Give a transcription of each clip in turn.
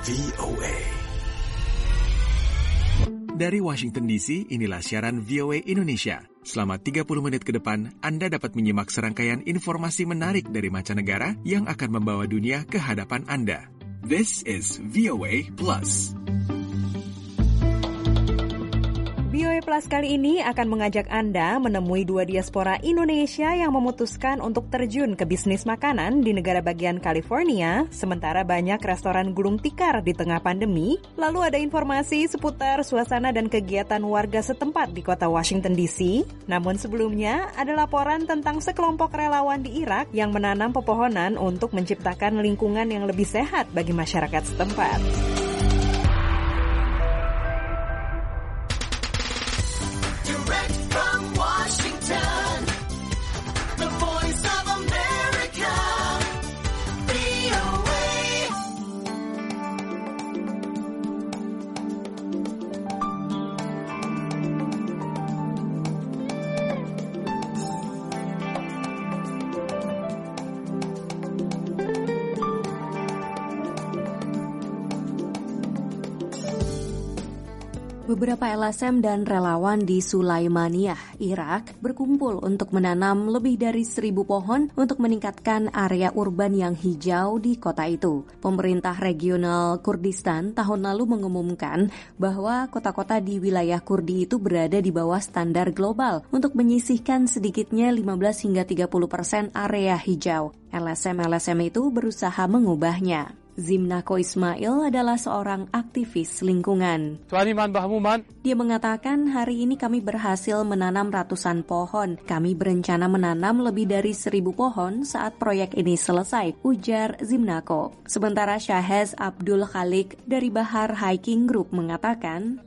VOA. Dari Washington DC, inilah siaran VOA Indonesia. Selama 30 menit ke depan, Anda dapat menyimak serangkaian informasi menarik dari mancanegara yang akan membawa dunia ke hadapan Anda. This is VOA Plus. VOA Plus kali ini akan mengajak Anda menemui dua diaspora Indonesia yang memutuskan untuk terjun ke bisnis makanan di negara bagian California, sementara banyak restoran gulung tikar di tengah pandemi. Lalu ada informasi seputar suasana dan kegiatan warga setempat di kota Washington DC. Namun sebelumnya, ada laporan tentang sekelompok relawan di Irak yang menanam pepohonan untuk menciptakan lingkungan yang lebih sehat bagi masyarakat setempat. Beberapa LSM dan relawan di Sulaimaniyah, Irak, berkumpul untuk menanam lebih dari 1.000 pohon untuk meningkatkan area urban yang hijau di kota itu. Pemerintah regional Kurdistan tahun lalu mengumumkan bahwa kota-kota di wilayah Kurdi itu berada di bawah standar global untuk menyisihkan sedikitnya 15 hingga 30% area hijau. LSM itu berusaha mengubahnya. Zimnako Ismail adalah seorang aktivis lingkungan. Dia mengatakan, hari ini kami berhasil menanam ratusan pohon. Kami berencana menanam lebih dari 1.000 pohon saat proyek ini selesai, ujar Zimnako. Sementara Shahez Abdul Khalik dari Bahar Hiking Group mengatakan,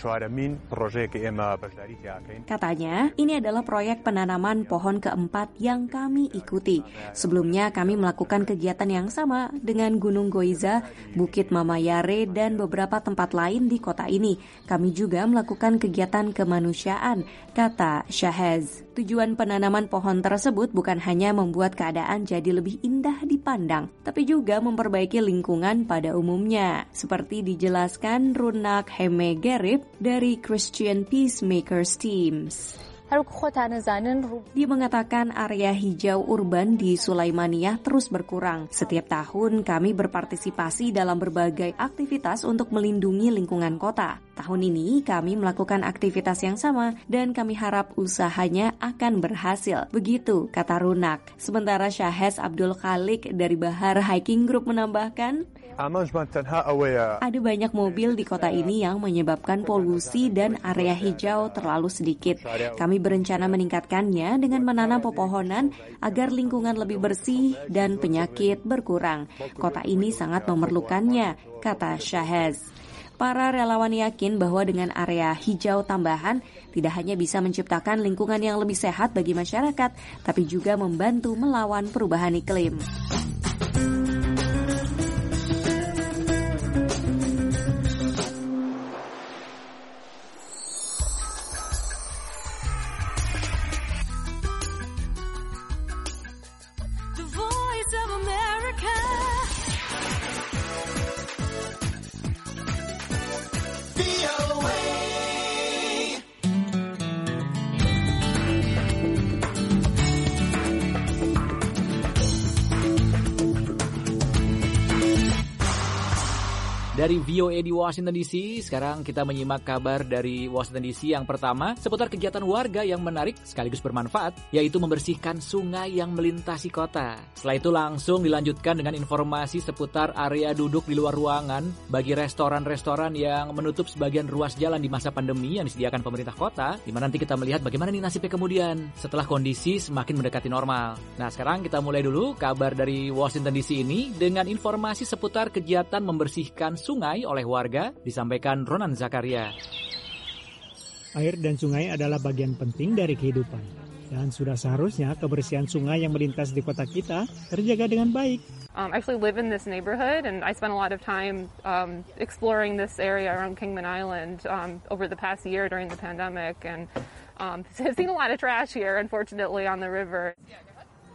katanya, ini adalah proyek penanaman pohon keempat yang kami ikuti. Sebelumnya kami melakukan kegiatan yang sama dengan Gunung Goiza, Bukit Mamayare, dan beberapa tempat lain di kota ini. Kami juga melakukan kegiatan kemanusiaan, kata Shahez. Tujuan penanaman pohon tersebut bukan hanya membuat keadaan jadi lebih indah dipandang, tapi juga memperbaiki lingkungan pada umumnya. Seperti dijelaskan Runak Hemegerib dari Christian Peacemakers Teams. Dia mengatakan area hijau urban di Sulaimaniyah terus berkurang. Setiap tahun kami berpartisipasi dalam berbagai aktivitas untuk melindungi lingkungan kota. Tahun ini kami melakukan aktivitas yang sama dan kami harap usahanya akan berhasil. Begitu kata Runak. Sementara Shahez Abdul Khalik dari Bahar Hiking Group menambahkan, ada banyak mobil di kota ini yang menyebabkan polusi dan area hijau terlalu sedikit. Kami berencana meningkatkannya dengan menanam pepohonan agar lingkungan lebih bersih dan penyakit berkurang. Kota ini sangat memerlukannya, kata Shahez. Para relawan yakin bahwa dengan area hijau tambahan tidak hanya bisa menciptakan lingkungan yang lebih sehat bagi masyarakat, tapi juga membantu melawan perubahan iklim. Dari VOA di Washington DC, sekarang kita menyimak kabar dari Washington DC yang pertama seputar kegiatan warga yang menarik sekaligus bermanfaat, yaitu membersihkan sungai yang melintasi kota. Setelah itu langsung dilanjutkan dengan informasi seputar area duduk di luar ruangan bagi restoran-restoran yang menutup sebagian ruas jalan di masa pandemi yang disediakan pemerintah kota, di mana nanti kita melihat bagaimana nih nasibnya kemudian setelah kondisi semakin mendekati normal. Nah, sekarang kita mulai dulu kabar dari Washington DC ini dengan informasi seputar kegiatan membersihkan sungai oleh warga, disampaikan Ronan Zakaria. Air dan sungai adalah bagian penting dari kehidupan, dan sudah seharusnya kebersihan sungai yang melintas di kota kita terjaga dengan baik. I actually live in this neighborhood, and I spent a lot of time exploring this area around Kingman Island over the past year during the pandemic, and I've seen a lot of trash here, unfortunately, on the river.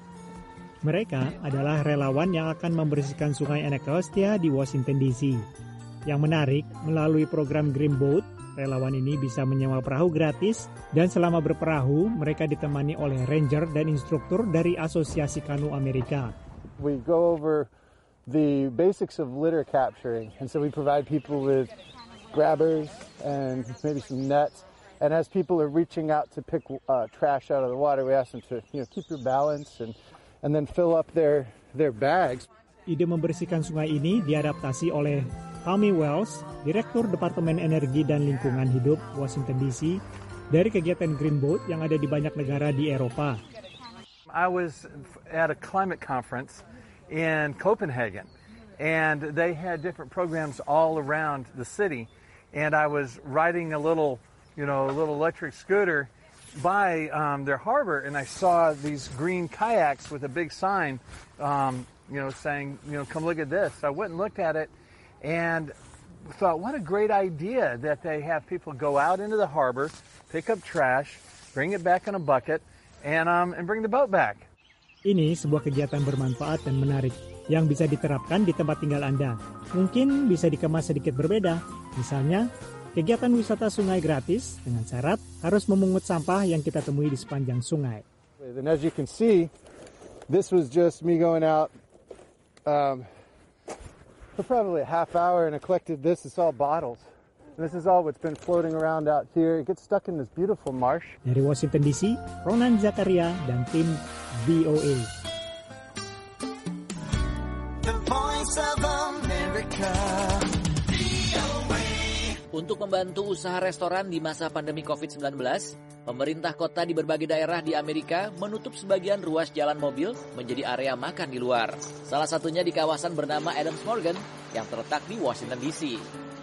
Mereka adalah relawan yang akan membersihkan sungai Anacostia di Washington DC. Yang menarik, melalui program Green Boat, relawan ini bisa menyewa perahu gratis dan selama berperahu mereka ditemani oleh ranger dan instruktur dari Asosiasi Kanu Amerika. We go over the basics of litter capturing, and so we provide people with grabbers and maybe some nets. And as people are reaching out to pick trash out of the water, we ask them to keep your balance and then fill up their bags. Ide membersihkan sungai ini diadaptasi oleh Tommy Wells, Direktur Departemen Energi dan Lingkungan Hidup Washington DC, dari kegiatan Green Boat yang ada di banyak negara di Eropa. I was at a climate conference in Copenhagen, and they had different programs all around the city. And I was riding a little electric scooter by their harbor, and I saw these green kayaks with a big sign, saying, come look at this. I went and looked at it and thought, what a great idea that they have people go out into the harbor, pick up trash, bring it back in a bucket, and bring the boat back. Ini sebuah kegiatan bermanfaat dan menarik yang bisa diterapkan di tempat tinggal Anda. Mungkin bisa dikemas sedikit berbeda. Misalnya, kegiatan wisata sungai gratis dengan syarat harus memungut sampah yang kita temui di sepanjang sungai. And as you can see, this was just me going out for probably a half hour, and I collected this. It's all bottles. And this is all what's been floating around out here. It gets stuck in this beautiful marsh. Dari Washington DC, Ronan Zakaria dan tim VOA. The Voice of America. Untuk membantu usaha restoran di masa pandemi COVID-19, pemerintah kota di berbagai daerah di Amerika menutup sebagian ruas jalan mobil menjadi area makan di luar. Salah satunya di kawasan bernama Adams Morgan yang terletak di Washington DC.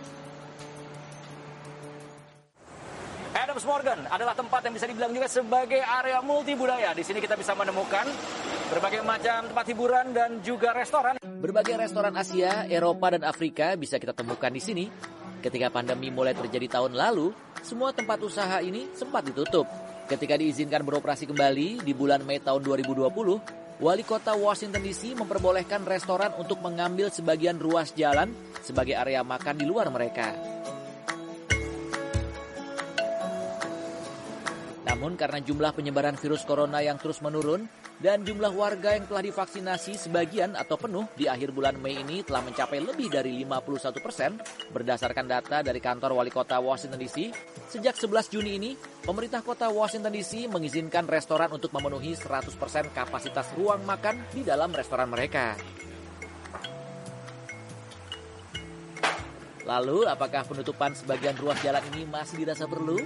Adams Morgan adalah tempat yang bisa dibilang juga sebagai area multibudaya. Di sini kita bisa menemukan berbagai macam tempat hiburan dan juga restoran. Berbagai restoran Asia, Eropa, dan Afrika bisa kita temukan di sini. Ketika pandemi mulai terjadi tahun lalu, semua tempat usaha ini sempat ditutup. Ketika diizinkan beroperasi kembali di bulan Mei tahun 2020, Wali Kota Washington DC memperbolehkan restoran untuk mengambil sebagian ruas jalan sebagai area makan di luar mereka. Namun karena jumlah penyebaran virus corona yang terus menurun dan jumlah warga yang telah divaksinasi sebagian atau penuh di akhir bulan Mei ini telah mencapai lebih dari 51% berdasarkan data dari kantor Wali Kota Washington DC. Sejak 11 Juni ini, pemerintah kota Washington DC mengizinkan restoran untuk memenuhi 100% kapasitas ruang makan di dalam restoran mereka. Lalu, apakah penutupan sebagian ruas jalan ini masih dirasa perlu?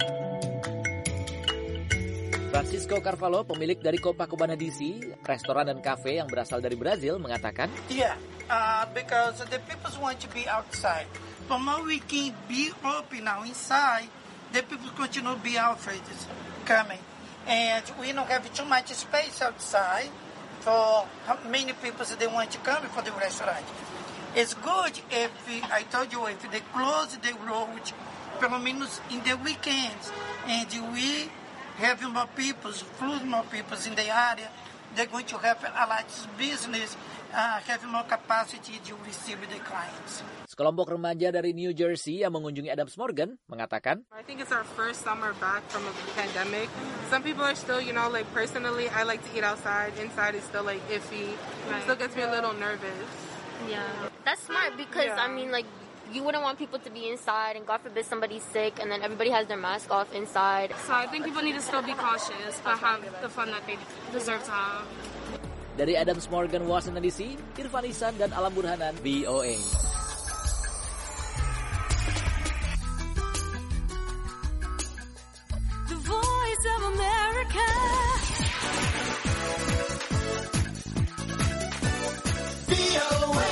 Francisco Carvalho, pemilik dari Copacabana DC, restoran dan kafe yang berasal dari Brazil, mengatakan, Yeah, because the people want to be outside. But more we can be open now inside, the people continue to be outside coming. And we don't have too much space outside for how many people they want to come for the restaurant. It's good if, I told you, if they close the road, pelo menos in the weekends, and we having more people in the area, they're going to have a lot of business, having more capacity to receive the clients. Sekelompok remaja dari New Jersey yang mengunjungi Adams Morgan mengatakan, I think it's our first summer back from a pandemic. Some people are still, like personally, I like to eat outside. Inside is still like iffy. Right. It still gets me a little nervous. Yeah, that's smart because, you wouldn't want people to be inside and God forbid somebody's sick and then everybody has their mask off inside. So I think people need to still be cautious but have the fun that they deserve to have. Dari Adams Morgan, Washington DC, Irfan Ihsan dan Alam Burhanan, VOA. The Voice of America. VOA.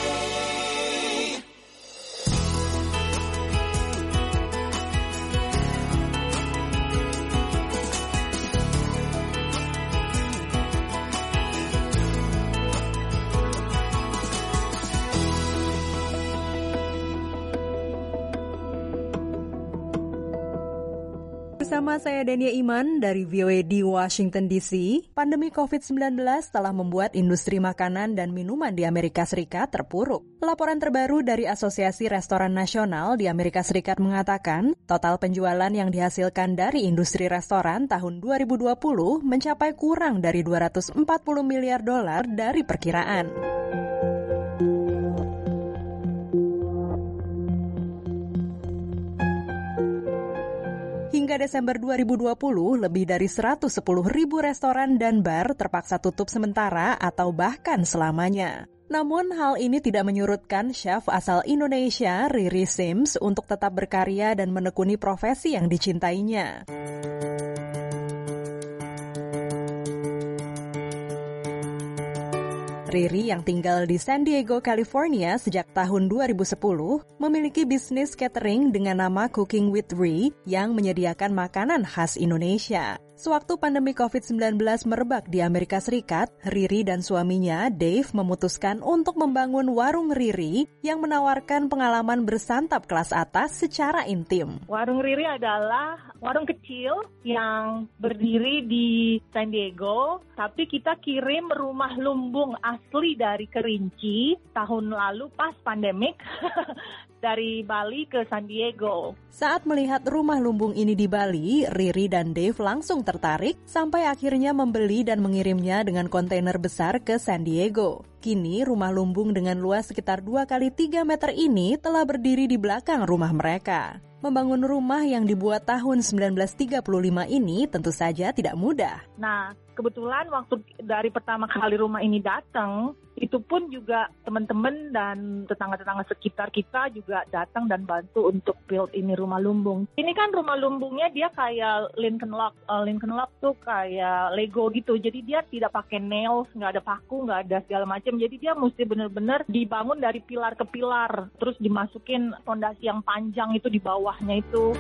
Bersama saya Dania Iman dari VOA di Washington DC, pandemi COVID-19 telah membuat industri makanan dan minuman di Amerika Serikat terpuruk. Laporan terbaru dari Asosiasi Restoran Nasional di Amerika Serikat mengatakan, total penjualan yang dihasilkan dari industri restoran tahun 2020 mencapai kurang dari $240 miliar dari perkiraan. Hingga Desember 2020, lebih dari 110.000 restoran dan bar terpaksa tutup sementara atau bahkan selamanya. Namun hal ini tidak menyurutkan chef asal Indonesia, Riri Sims, untuk tetap berkarya dan menekuni profesi yang dicintainya. Riri yang tinggal di San Diego, California sejak tahun 2010 memiliki bisnis catering dengan nama Cooking with Ri yang menyediakan makanan khas Indonesia. Sewaktu pandemi COVID-19 merebak di Amerika Serikat, Riri dan suaminya, Dave, memutuskan untuk membangun warung Riri yang menawarkan pengalaman bersantap kelas atas secara intim. Warung Riri adalah warung kecil yang berdiri di San Diego, tapi kita kirim rumah lumbung asli dari Kerinci tahun lalu pas pandemik dari Bali ke San Diego. Saat melihat rumah lumbung ini di Bali, Riri dan Dave langsung tertarik sampai akhirnya membeli dan mengirimnya dengan kontainer besar ke San Diego. Kini rumah lumbung dengan luas sekitar 2x3 meter ini telah berdiri di belakang rumah mereka. Membangun rumah yang dibuat tahun 1935 ini tentu saja tidak mudah. Nah, kebetulan waktu dari pertama kali rumah ini datang, itu pun juga teman-teman dan tetangga-tetangga sekitar kita juga datang dan bantu untuk build ini rumah lumbung. Ini kan rumah lumbungnya dia kayak Lincoln Log. Lincoln Log tuh kayak Lego gitu. Jadi dia tidak pakai nails, nggak ada paku, nggak ada segala macam. Jadi dia mesti benar-benar dibangun dari pilar ke pilar. Terus dimasukin fondasi yang panjang itu di bawahnya itu.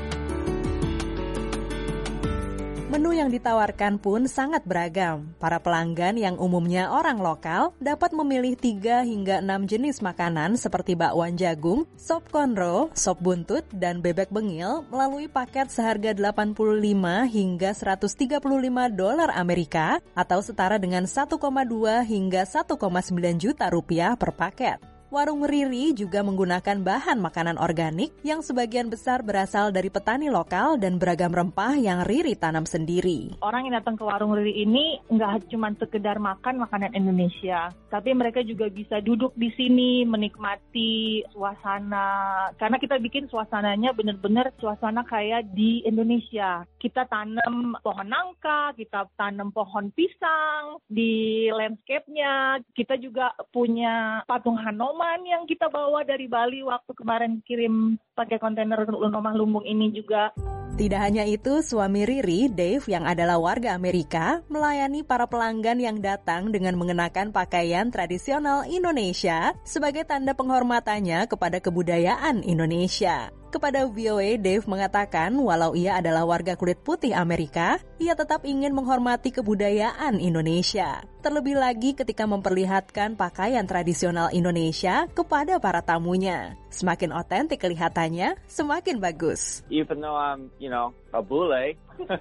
Menu yang ditawarkan pun sangat beragam. Para pelanggan yang umumnya orang lokal dapat memilih 3 hingga 6 jenis makanan seperti bakwan jagung, sop konro, sop buntut, dan bebek bengil melalui paket seharga $85 hingga $135 Amerika atau setara dengan 1,2 hingga 1,9 juta rupiah per paket. Warung Riri juga menggunakan bahan makanan organik yang sebagian besar berasal dari petani lokal dan beragam rempah yang Riri tanam sendiri. Orang yang datang ke warung Riri ini nggak cuma sekedar makan makanan Indonesia, tapi mereka juga bisa duduk di sini menikmati suasana. Karena kita bikin suasananya benar-benar suasana kayak di Indonesia. Kita tanam pohon nangka, kita tanam pohon pisang di landscape-nya. Kita juga punya patung Hanoman yang kita bawa dari Bali waktu kemarin kirim pakai kontainer rumah lumbung ini juga. Tidak hanya itu, suami Riri, Dave, yang adalah warga Amerika, melayani para pelanggan yang datang dengan mengenakan pakaian tradisional Indonesia sebagai tanda penghormatannya kepada kebudayaan Indonesia. Kepada VOA, Dave mengatakan walau ia adalah warga kulit putih Amerika, ia tetap ingin menghormati kebudayaan Indonesia. Terlebih lagi ketika memperlihatkan pakaian tradisional Indonesia kepada para tamunya. Semakin otentik kelihatannya, semakin bagus. Even though I'm, a bule,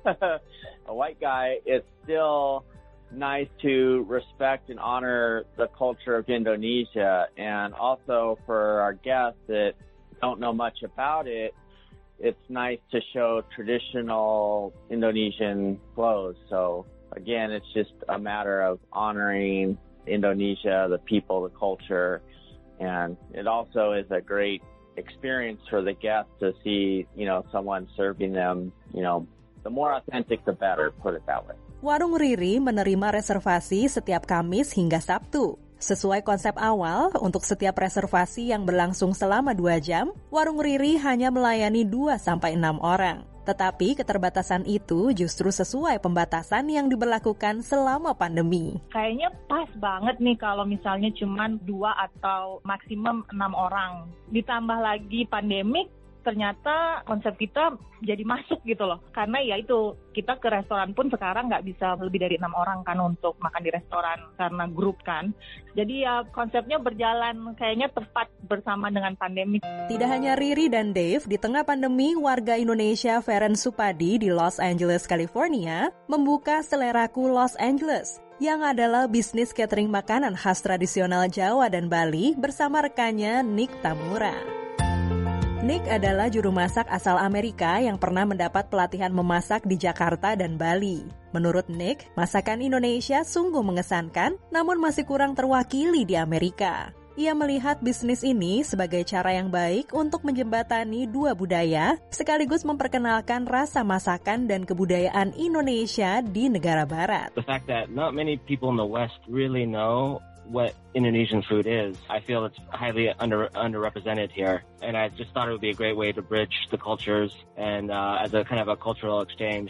a white guy, it's still nice to respect and honor the culture of Indonesia, and also for our guests that don't know much about it, it's nice to show traditional Indonesian clothes. So again, it's just a matter of honoring Indonesia, the people, the culture, and it also is a great experience for the guests to see, someone serving them, the more authentic the better, put it that way. Warung Riri menerima reservasi setiap Kamis hingga Sabtu. Sesuai konsep awal, untuk setiap reservasi yang berlangsung selama 2 jam, warung Riri hanya melayani 2-6 orang. Tetapi keterbatasan itu justru sesuai pembatasan yang diberlakukan selama pandemi. Kayaknya pas banget nih kalau misalnya cuma 2 atau maksimum 6 orang. Ditambah lagi pandemik, ternyata konsep kita jadi masuk gitu loh. Karena ya itu, kita ke restoran pun sekarang nggak bisa lebih dari 6 orang kan untuk makan di restoran karena grup kan. Jadi ya konsepnya berjalan kayaknya tepat bersama dengan pandemi. Tidak hanya Riri dan Dave, di tengah pandemi, warga Indonesia Feren Supadi di Los Angeles, California, membuka Seleraku Los Angeles, yang adalah bisnis catering makanan khas tradisional Jawa dan Bali bersama rekannya Nick Tamura. Nick adalah juru masak asal Amerika yang pernah mendapat pelatihan memasak di Jakarta dan Bali. Menurut Nick, masakan Indonesia sungguh mengesankan, namun masih kurang terwakili di Amerika. Ia melihat bisnis ini sebagai cara yang baik untuk menjembatani dua budaya, sekaligus memperkenalkan rasa masakan dan kebudayaan Indonesia di negara barat. The fact that not many people in the West really know what Indonesian food is, I feel it's highly underrepresented here. And I just thought it would be a great way to bridge the cultures and as a kind of a cultural exchange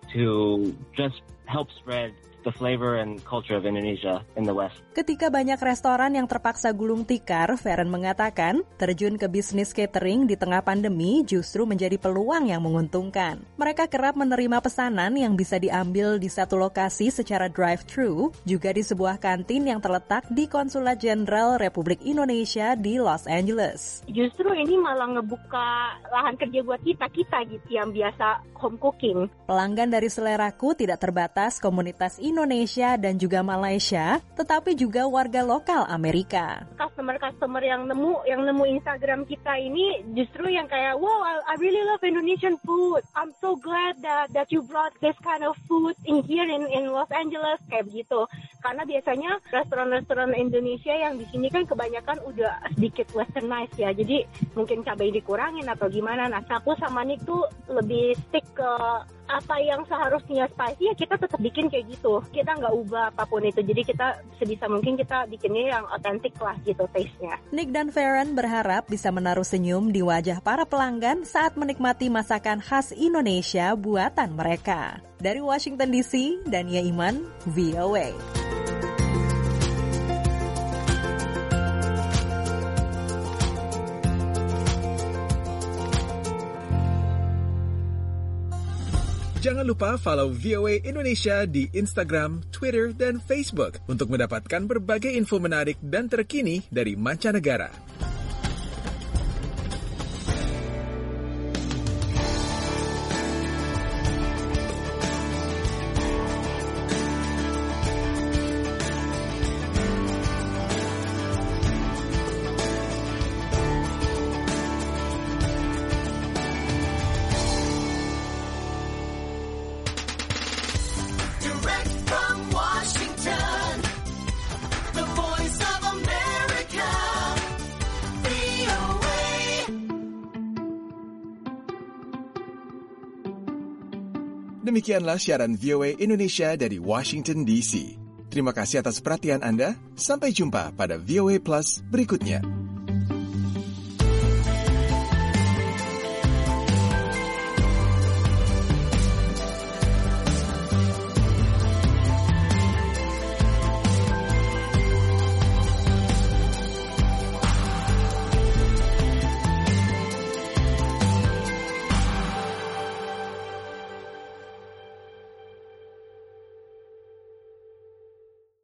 to just help spread the flavor and culture of Indonesia in the West. Ketika banyak restoran yang terpaksa gulung tikar, Feren mengatakan terjun ke bisnis catering di tengah pandemi justru menjadi peluang yang menguntungkan. Mereka kerap menerima pesanan yang bisa diambil di satu lokasi secara drive-thru, juga di sebuah kantin yang terletak di Konsulat Jenderal Republik Indonesia di Los Angeles. Justru ini malah ngebuka lahan kerja buat kita gitu yang biasa home cooking. Pelanggan dari Seleraku tidak terbatas komunitas Indonesia dan juga Malaysia, tetapi juga warga lokal Amerika. Customer yang nemu Instagram kita ini justru yang kayak, wow, I really love Indonesian food. I'm so glad that you brought this kind of food in here in Los Angeles, kayak begitu. Karena biasanya restoran-restoran Indonesia yang di sini kan kebanyakan udah sedikit westernized ya, jadi mungkin cabai dikurangin atau gimana. Nah, aku sama Nick tuh lebih stick ke apa yang seharusnya spicy, ya kita tetap bikin kayak gitu. Kita nggak ubah apapun itu. Jadi kita sebisa mungkin kita bikinnya yang otentik lah gitu taste-nya. Nick dan Feren berharap bisa menaruh senyum di wajah para pelanggan saat menikmati masakan khas Indonesia buatan mereka. Dari Washington DC, Dania Iman, VOA. Jangan lupa follow VOA Indonesia di Instagram, Twitter, dan Facebook untuk mendapatkan berbagai info menarik dan terkini dari mancanegara. Demikianlah siaran VOA Indonesia dari Washington DC. Terima kasih atas perhatian Anda. Sampai jumpa pada VOA Plus berikutnya.